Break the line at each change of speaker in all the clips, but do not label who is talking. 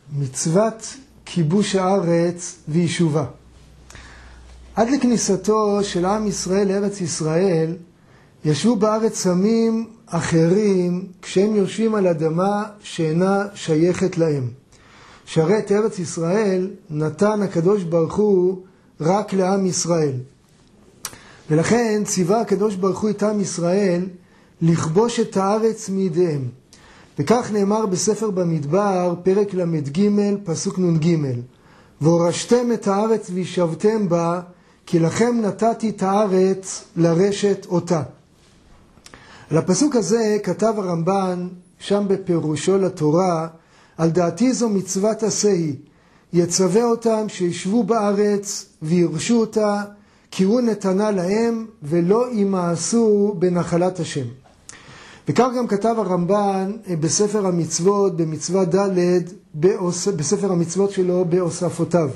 מצוות כיבוש הארץ ויישובה. עד לכניסתו של עם ישראל לארץ ישראל, ישבו בארץ עמים אחרים כשהם יושבים על אדמה שאינה שייכת להם. שהרי את ארץ ישראל נתן הקדוש ברוך הוא רק לעם ישראל. ולכן ציווה הקדוש ברוך הוא את עם ישראל לכבוש את הארץ מידיהם. וכך נאמר בספר במדבר, פרק למ"ג, פסוק נ"ג: והורשתם את הארץ וישבתם בה, כי לכם נתתי את הארץ לרשת אותה. על הפסוק הזה כתב הרמב"ן, שם בפירושו לתורה, על דעתי זו מצוות עשה היא, יצווה אותם שישבו בארץ וירשו אותה, כי הוא נתנה להם ולא ימאסו בנחלת השם. וכך גם כתב הרמב"ן בספר המצוות, במצווה ד' בספר המצוות שלו בהוספותיו,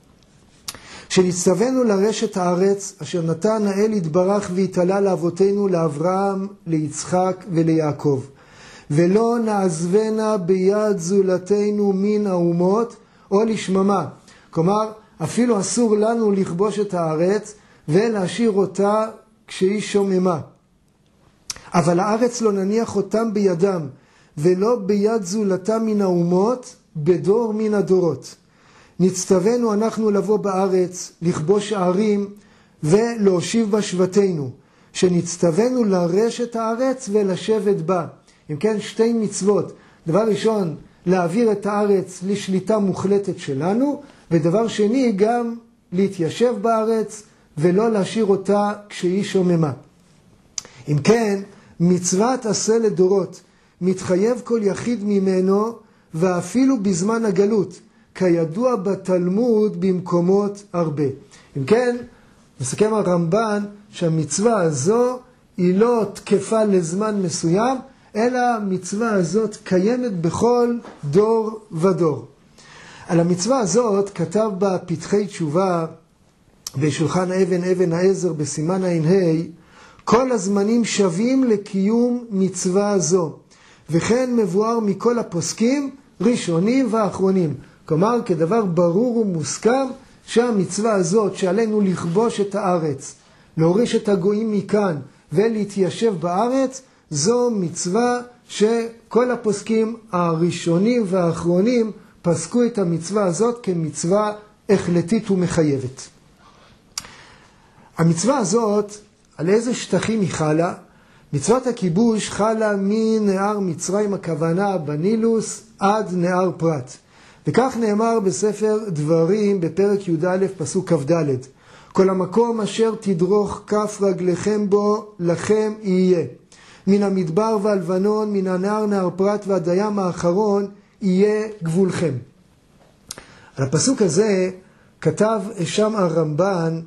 שנצטווינו לרשת הארץ אשר נתן האל יתברך והתעלה לאבותינו לאברהם, ליצחק וליעקב, ולא נעזבנה ביד זולתנו מן האומות או לשממה. כלומר, אפילו אסור לנו לכבוש את הארץ ולהשאיר אותה כשהיא שוממה. אבל הארץ לא נניח אותם בידם, ולא ביד זולתם מן האומות, בדור מן הדורות. נצטווינו אנחנו לבוא בארץ, לכבוש הערים ולהושיב בה שבטינו, שנצטווינו לרשת הארץ ולשבת בה. אם כן, שתי מצוות: דבר ראשון, להעביר את הארץ לשליטה מוחלטת שלנו, ודבר שני, גם להתיישב בארץ ולא להשאיר אותה כשהיא שוממה. אם כן, מצוות עשה לדורות, מתחייב כל יחיד ממנו, ואפילו בזמן הגלות, כידוע בתלמוד במקומות הרבה. אם כן, מסכם הרמב"ן שהמצווה הזו היא לא תקפה לזמן מסוים, אלא המצווה הזאת קיימת בכל דור ודור. על המצווה הזאת כתב בה פתחי תשובה בשולחן אבן העזר בסימן ע"ה: כל הזמנים שווים לקיום מצווה זו, וכן מבואר מכל הפוסקים, ראשונים ואחרונים. כלומר, כדבר ברור ומוסכם שהמצווה הזאת שעלינו לכבוש את הארץ, להוריש את הגויים מכאן ולהתיישב בארץ, זו מצווה שכל הפוסקים הראשונים והאחרונים פסקו את המצווה הזאת כמצווה החלטית ומחייבת. המצווה הזאת, על איזה שטחים היא חלה? מצוות הכיבוש חלה מנהר מצרים, הכוונה בנילוס, עד נהר פרת. וכך נאמר בספר דברים בפרק י"א פסוק כ"ד: כל המקום אשר תדרוך כף רגליכם בו לכם יהיה, מן המדבר והלבנון, מן הנהר נהר פרת ועד הים האחרון יהיה גבולכם. על הפסוק הזה כתב שם הרמב"ן: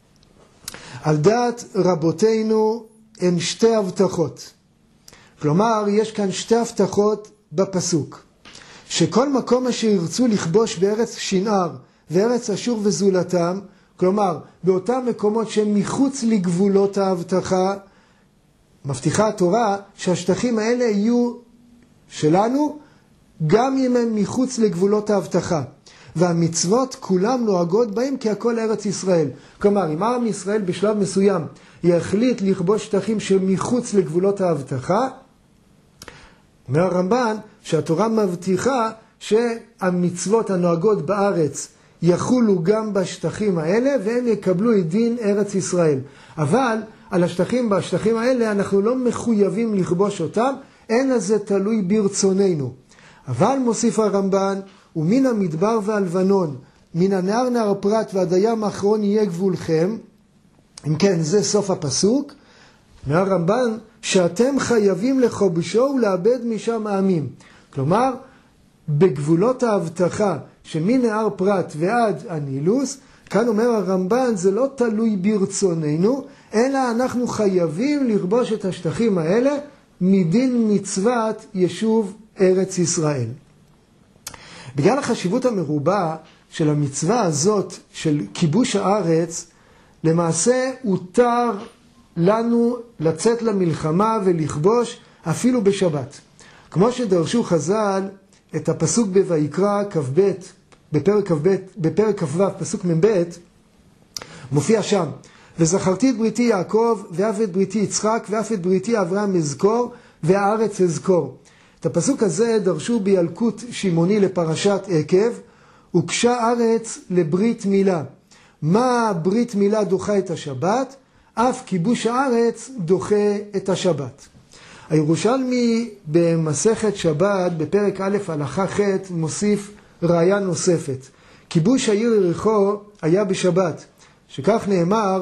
על דעת רבותינו הן שתי הבטחות. כלומר, יש כאן שתי הבטחות בפסוק, שכל מקום אשר ירצו לכבוש בארץ שנער וארץ אשור וזולתם, כלומר באותם מקומות שהם מחוץ לגבולות ההבטחה, מבטיחה התורה שהשטחים האלה יהיו שלנו גם אם הם מחוץ לגבולות ההבטחה, והמצוות כולם נוהגות בהם כי הכל ארץ ישראל. כלומר, אם עם ישראל בשלב מסוים יחליט לכבוש שטחים שמחוץ לגבולות ההבטחה, אומר הרמב"ן שהתורה מבטיחה שהמצוות הנוהגות בארץ יחולו גם בשטחים האלה, והם יקבלו את דין ארץ ישראל. אבל על בשטחים האלה אנחנו לא מחויבים לכבוש אותם, אין זה תלוי ברצוננו. אבל מוסיף הרמב"ן, ומן המדבר והלבנון, מן הנהר נהר פרת ועד הים האחרון יהיה גבולכם. אם כן, זה סוף הפסוק. אומר הרמב"ן שאתם חייבים לכבשו ולאבד משם העמים. כלומר, בגבולות ההבטחה שמנהר פרת ועד הנילוס, כאן אומר הרמב"ן, זה לא תלוי ברצוננו, אלא אנחנו חייבים לכבוש את השטחים האלה מדין מצוות יישוב ארץ ישראל. בגלל החשיבות המרובה של המצווה הזאת של כיבוש הארץ, למעשה הותר לנו לצאת למלחמה ולכבוש אפילו בשבת. כמו שדרשו חז"ל, את הפסוק בויקרא כ"ב, בפרק כ"ו, פסוק מ"ב, מופיע שם, וזכרתי את בריתי יעקב, ואף את בריתי יצחק, ואף את בריתי אברהם אזכור, והארץ אזכור. את הפסוק הזה דרשו בילקוט שמעוני לפרשת עקב, הוקשה ארץ לברית מילה. מה ברית מילה דוחה את השבת? אף כיבוש הארץ דוחה את השבת. הירושלמי במסכת שבת בפרק א' הלכה ח' מוסיף ראיה נוספת. כיבוש העיר יריחו היה בשבת, שכך נאמר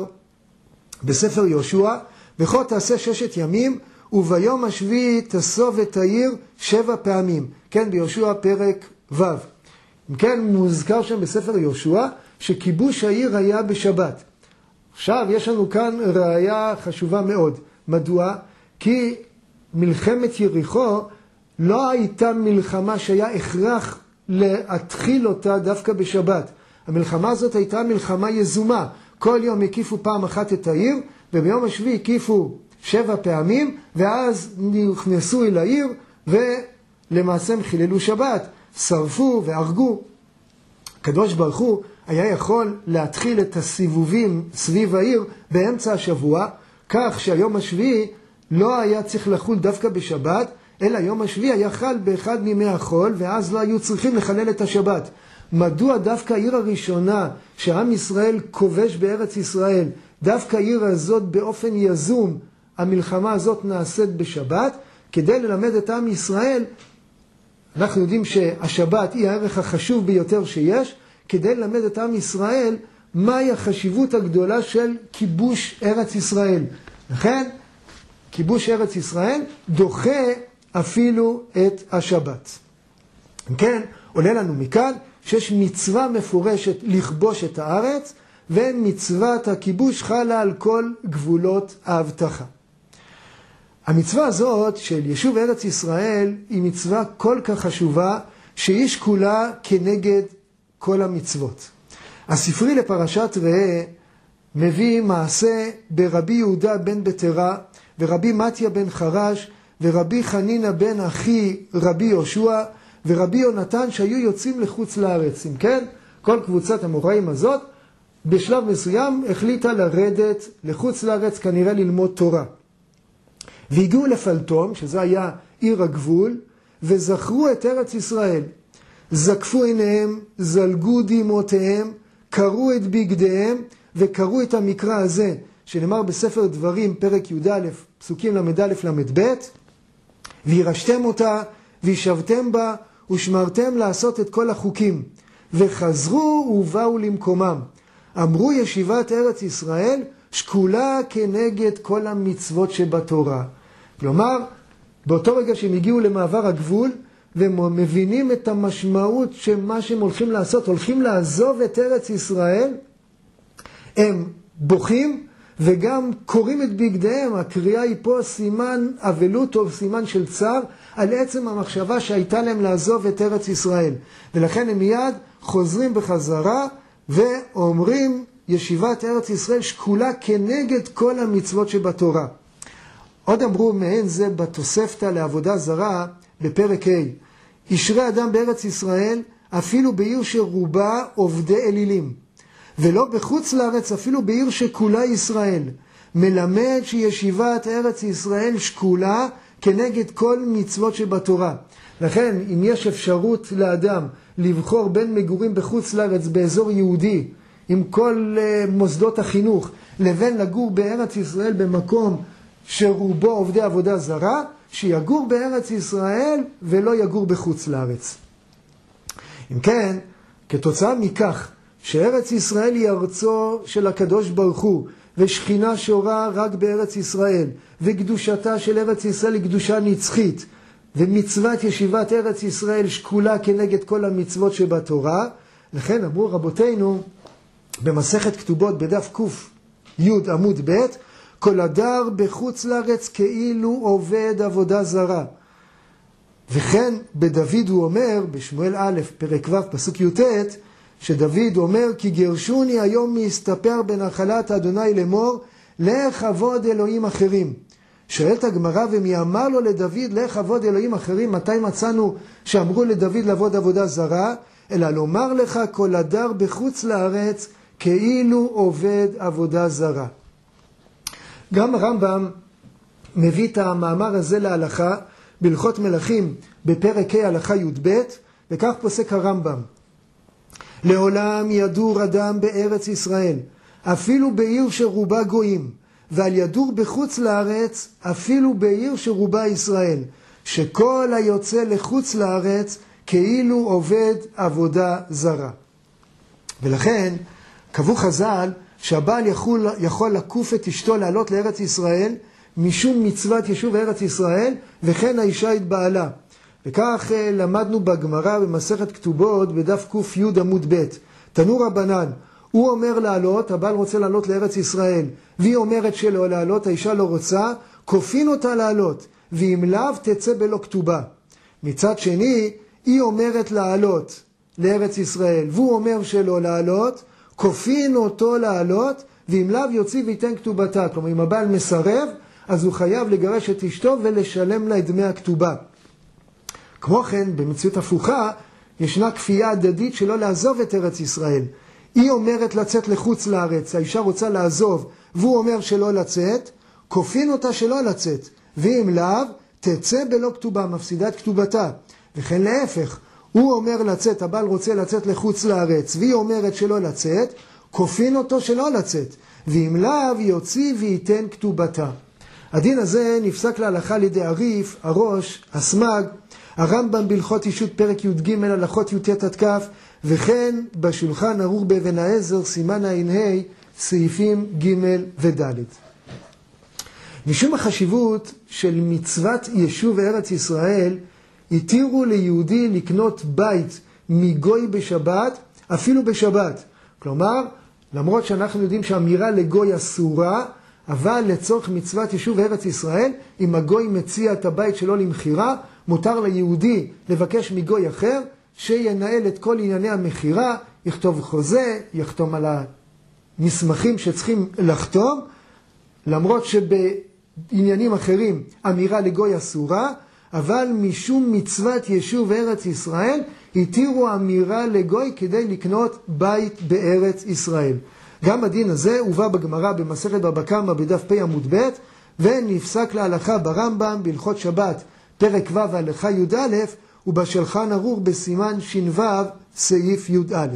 בספר יהושע, וכה תעשה 6 ימים וביום השביעי תסוב את העיר 7 פעמים. כן, ביהושע פרק ו'. אם כן, מוזכר שם בספר יהושע שכיבוש העיר היה בשבת. עכשיו יש לנו כאן ראיה חשובה מאוד. מדוע? כי מלחמת יריחו לא הייתה מלחמה שהיה הכרח להתחיל אותה דווקא בשבת. המלחמה הזאת הייתה מלחמה יזומה. כל יום הקיפו פעם אחת את העיר, וביום השביעי הקיפו 7 פעמים, ואז נכנסו אל העיר, ולמעשה הם חיללו שבת, שרפו והרגו. הקדוש ברוך הוא היה יכול להתחיל את הסיבובים סביב העיר באמצע השבוע, כך שהיום השביעי לא היה צריך לחול דווקא בשבת, אלא יום השביעי היה חל באחד מימי החול, ואז לא היו צריכים לחלל את השבת. מדוע דווקא העיר הראשונה שעם ישראל כובש בארץ ישראל, דווקא העיר הזאת באופן יזום, המלחמה הזאת נעשית בשבת, כדי ללמד את עם ישראל, אנחנו יודעים שהשבת היא הערך החשוב ביותר שיש, כדי ללמד את עם ישראל מהי החשיבות הגדולה של כיבוש ארץ ישראל. לכן, כיבוש ארץ ישראל דוחה אפילו את השבת. כן, עולה לנו מכאן שיש מצווה מפורשת לכבוש את הארץ, ומצוות הכיבוש חלה על כל גבולות ההבטחה. המצווה הזאת של יישוב ארץ ישראל היא מצווה כל כך חשובה, שהיא שקולה כנגד כל המצוות. הספרי לפרשת ראה מביא מעשה ברבי יהודה בן בתרה, ורבי מתיה בן חרש, ורבי חנינה בן אחי רבי יהושע, ורבי יונתן שהיו יוצאים לחוץ לארץ. אם כן, כל קבוצת המוראים הזאת בשלב מסוים החליטה לרדת לחוץ לארץ, כנראה ללמוד תורה. והגיעו לפלטום, שזה היה עיר הגבול, וזכרו את ארץ ישראל. זקפו עיניהם, זלגו דמעותיהם, קראו את בגדיהם, וקראו את המקרא הזה, שנאמר בספר דברים, פרק י"א, פסוקים למ"א למ"ב, וירשתם אותה, וישבתם בה, ושמרתם לעשות את כל החוקים. וחזרו ובאו למקומם. אמרו ישיבת ארץ ישראל, שקולה כנגד כל המצוות שבתורה. כלומר, באותו רגע שהם הגיעו למעבר הגבול, והם מבינים את המשמעות שמה שהם הולכים לעשות, הולכים לעזוב את ארץ ישראל, הם בוכים וגם קוראים את בגדיהם. הקריאה היא פה סימן אבלות או סימן של צער על עצם המחשבה שהייתה להם לעזוב את ארץ ישראל. ולכן הם מיד חוזרים בחזרה ואומרים ישיבת ארץ ישראל שקולה כנגד כל המצוות שבתורה. עוד אמרו מעין זה בתוספתא לעבודה זרה בפרק ה', ישרה אדם בארץ ישראל אפילו בעיר שרובה עובדי אלילים, ולא בחוץ לארץ אפילו בעיר שכולה ישראל, מלמד שישיבת ארץ ישראל שקולה כנגד כל מצוות שבתורה. לכן אם יש אפשרות לאדם לבחור בין מגורים בחוץ לארץ באזור יהודי עם כל מוסדות החינוך, לבין לגור בארץ ישראל במקום שרובו עובדי עבודה זרה, שיגור בארץ ישראל ולא יגור בחוץ לארץ. אם כן, כתוצאה מכך שארץ ישראל היא ארצו של הקדוש ברוך הוא, ושכינה שורה רק בארץ ישראל, וקדושתה של ארץ ישראל היא קדושה נצחית, ומצוות ישיבת ארץ ישראל שקולה כנגד כל המצוות שבתורה, לכן אמרו רבותינו במסכת כתובות בדף ק' עמוד ב', כל הדר בחוץ לארץ כאילו עובד עבודה זרה. וכן בדוד הוא אומר, בשמואל א' פרק ו' פסוק י"ט, שדוד אומר כי גרשוני היום מסתפר בנחלת אדוני לאמור, לך עבוד אלוהים אחרים. שואלת הגמרא, ומי אמר לו לדוד, לך עבוד אלוהים אחרים? מתי מצאנו שאמרו לדוד לעבוד עבודה זרה? אלא לומר לך כל הדר בחוץ לארץ, כאילו עובד עבודה זרה. גם הרמב"ם מביא את המאמר הזה להלכה, בהלכות מלכים, בפרק ה' הלכה י"ב, וכך פוסק הרמב"ם. לעולם ידור אדם בארץ ישראל, אפילו בעיר שרובה גויים, ועל ידור בחוץ לארץ, אפילו בעיר שרובה ישראל, שכל היוצא לחוץ לארץ, כאילו עובד עבודה זרה. ולכן, קבעו חז"ל, שהבעל יכול לקוף את אשתו לעלות לארץ ישראל, משום מצוות יישוב ארץ ישראל, וכן האישה את בעלה. וכך למדנו בגמרא במסכת כתובות בדף ק"י עמוד ב'. תנו רבנן, הוא אומר לעלות, הבעל רוצה לעלות לארץ ישראל, והיא אומרת שלא לעלות, האישה לא רוצה, כופין אותה לעלות, ואם לאו תצא בלא כתובה. מצד שני, היא אומרת לעלות לארץ ישראל, והוא אומר שלא לעלות, כופין אותו לעלות, ואם לאו יוציא וייתן כתובתה. כלומר, אם הבעל מסרב, אז הוא חייב לגרש את אשתו ולשלם לה את דמי הכתובה. כמו כן, במציאות הפוכה, ישנה כפייה הדדית שלא לעזוב את ארץ ישראל. היא אומרת לצאת לחוץ לארץ, האישה רוצה לעזוב, והוא אומר שלא לצאת, כופין אותה שלא לצאת, ואם לאו, תצא בלא כתובה, מפסידה את כתובתה. וכן להפך, הוא אומר לצאת, הבעל רוצה לצאת לחוץ לארץ, והיא אומרת שלא לצאת, כופין אותו שלא לצאת, ואם לאו יוציא וייתן כתובתה. הדין הזה נפסק להלכה לידי הריף, הראש, הסמג, הרמב"ם בהלכות אישות פרק י"ג הלכות י"ט עד כ', וכן בשולחן ערוך באבן העזר סימן ע"ה סעיפים ג' וד'. משום החשיבות של מצוות יישוב ארץ ישראל, התירו ליהודי לקנות בית מגוי בשבת, אפילו בשבת. כלומר, למרות שאנחנו יודעים שהאמירה לגוי אסורה, אבל לצורך מצוות יישוב ארץ ישראל, אם הגוי מציע את הבית שלו למחירה, מותר ליהודי לבקש מגוי אחר, שינהל את כל ענייני המחירה, יכתוב חוזה, יחתום על המסמכים שצריכים לחתום, למרות שבעניינים אחרים אמירה לגוי אסורה, אבל משום מצוות יישוב ארץ ישראל, התירו אמירה לגוי כדי לקנות בית בארץ ישראל. גם הדין הזה הובא בגמרא במסכת בבא קמא בדף פ עמוד ב', ונפסק להלכה ברמב"ם בהלכות שבת פרק ו' הלכה י"א, ובשולחן ערוך בסימן ש"ו סעיף י"א.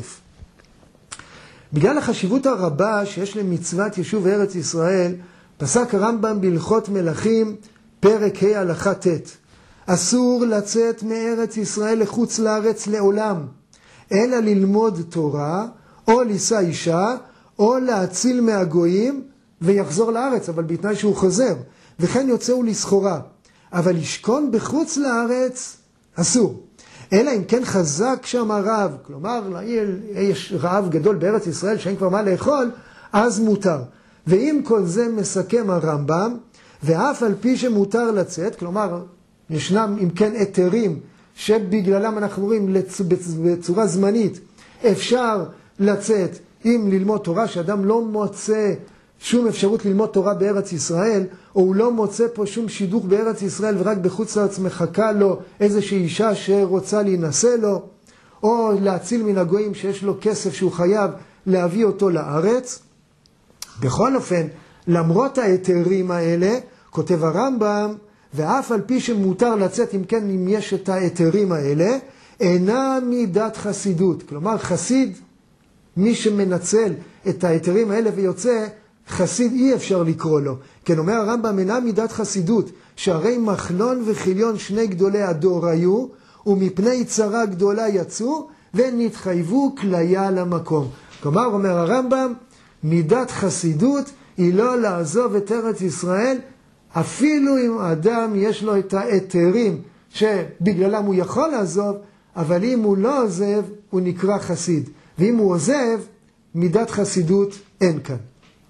בגלל החשיבות הרבה שיש למצוות יישוב ארץ ישראל, פסק הרמב"ם בהלכות מלכים פרק ה' הלכה ט', אסור לצאת מארץ ישראל לחוץ לארץ לעולם, אלא ללמוד תורה, או לישא אישה, או להציל מהגויים ויחזור לארץ, אבל בתנאי שהוא חוזר, וכן יוצאו לסחורה. אבל לשכון בחוץ לארץ אסור. אלא אם כן חזק שם הרעב, כלומר, יש רעב גדול בארץ ישראל שאין כבר מה לאכול, אז מותר. ואם כל זה מסכם הרמב"ם, ואף על פי שמותר לצאת, כלומר, ישנם אם כן היתרים שבגללם אנחנו רואים בצורה זמנית, אפשר לצאת אם ללמוד תורה, שאדם לא מוצא שום אפשרות ללמוד תורה בארץ ישראל, או הוא לא מוצא פה שום שידוך בארץ ישראל ורק בחוץ לארץ מחכה לו איזושהי אישה שרוצה להינשא לו, או להציל מן הגויים שיש לו כסף שהוא חייב להביא אותו לארץ. בכל אופן, למרות ההיתרים האלה, כותב הרמב"ם, ואף על פי שמותר לצאת, אם כן, אם יש את ההיתרים האלה, אינה מידת חסידות. כלומר, חסיד, מי שמנצל את ההיתרים האלה ויוצא, חסיד אי אפשר לקרוא לו. כן, אומר הרמב"ם, אינה מידת חסידות, שהרי מחלון וחיליון שני גדולי הדור היו, ומפני צרה גדולה יצאו, ונתחייבו כליה למקום. כלומר, אומר הרמב"ם, מידת חסידות היא לא לעזוב את ארץ ישראל, אפילו אם אדם יש לו את ההיתרים שבגללם הוא יכול לעזוב, אבל אם הוא לא עוזב, הוא נקרא חסיד. ואם הוא עוזב, מידת חסידות אין כאן.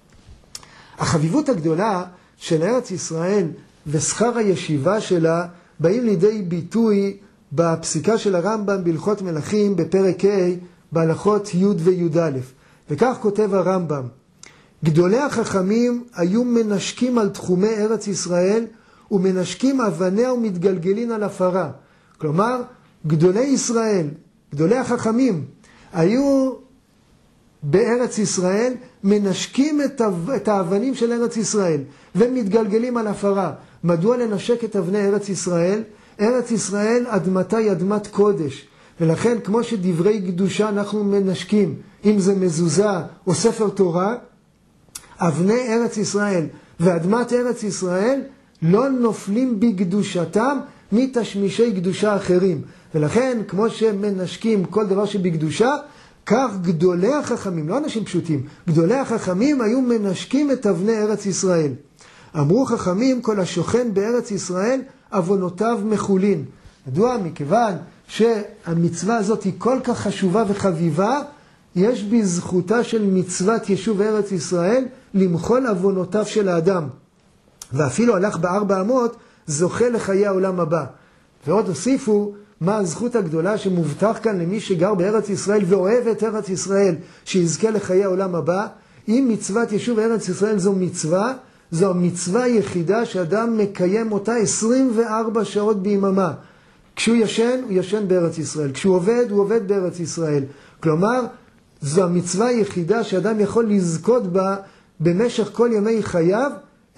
החביבות הגדולה של ארץ ישראל ושכר הישיבה שלה באים לידי ביטוי בפסיקה של הרמב"ם בהלכות מלכים בפרק ה' בהלכות י' וי"א. וכך כותב הרמב"ם, גדולי החכמים היו מנשקים על תחומי ארץ ישראל, ומנשקים אבניה ומתגלגלין על עפרה. כלומר, גדולי ישראל, גדולי החכמים, היו בארץ ישראל, מנשקים את האבנים של ארץ ישראל, ומתגלגלים על עפרה. מדוע לנשק את אבני ארץ ישראל? ארץ ישראל אדמתה היא אדמת קודש, ולכן כמו שדברי קדושה אנחנו מנשקים, אם זה מזוזה או ספר תורה, אבני ארץ ישראל ואדמת ארץ ישראל לא נופלים בקדושתם מתשמישי קדושה אחרים. ולכן כמו שמנשקים כל דבר שבקדושה, כך גדולי החכמים, לא אנשים פשוטים, גדולי החכמים היו מנשקים את אבני ארץ ישראל. אמרו חכמים, כל השוכן בארץ ישראל אבונותיו מחולין. מדוע? מכיוון שהמצווה הזאת היא כל כך חשובה וחביבה, יש בזכותה של מצוות יישוב ארץ ישראל למחול אבונותיו של האדם. ואפילו הלך בארבע אמות, זוכה לחיי העולם הבא. ועוד הוסיפו, מה הזכות הגדולה שמובטח כאן למי שגר בארץ ישראל ואוהב את ארץ ישראל, שיזכה לחיי העולם הבא. אם מצוות יישוב ארץ ישראל זו מצווה, זו המצווה היחידה שאדם מקיים אותה 24 שעות ביממה. כשהוא ישן, הוא ישן בארץ ישראל. כשהוא עובד, הוא עובד בארץ ישראל. כלומר, זו המצווה היחידה שאדם יכול לזכות בה במשך כל ימי חייו,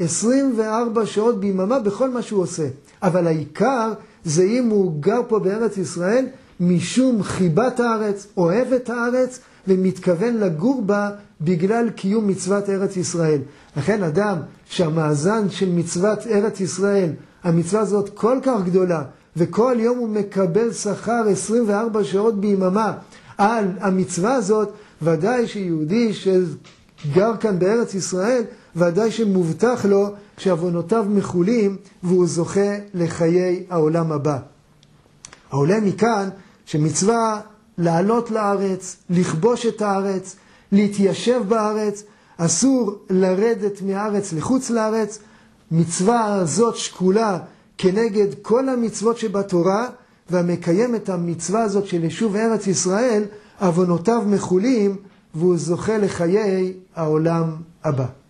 24 שעות ביממה בכל מה שהוא עושה. אבל העיקר זה אם הוא גר פה בארץ ישראל משום חיבת הארץ, אוהב את הארץ ומתכוון לגור בה בגלל קיום מצוות ארץ ישראל. לכן אדם שהמאזן של מצוות ארץ ישראל, המצווה הזאת כל כך גדולה, וכל יום הוא מקבל שכר 24 שעות ביממה על המצווה הזאת, ודאי שיהודי שגר כאן בארץ ישראל, ודאי שמובטח לו שעוונותיו מחולים והוא זוכה לחיי העולם הבא. העולה מכאן שמצווה לעלות לארץ, לכבוש את הארץ, להתיישב בארץ, אסור לרדת מהארץ לחוץ לארץ. מצווה הזאת שקולה כנגד כל המצוות שבתורה, והמקיים את המצווה הזאת של יישוב ארץ ישראל, עוונותיו מחולים והוא זוכה לחיי העולם הבא.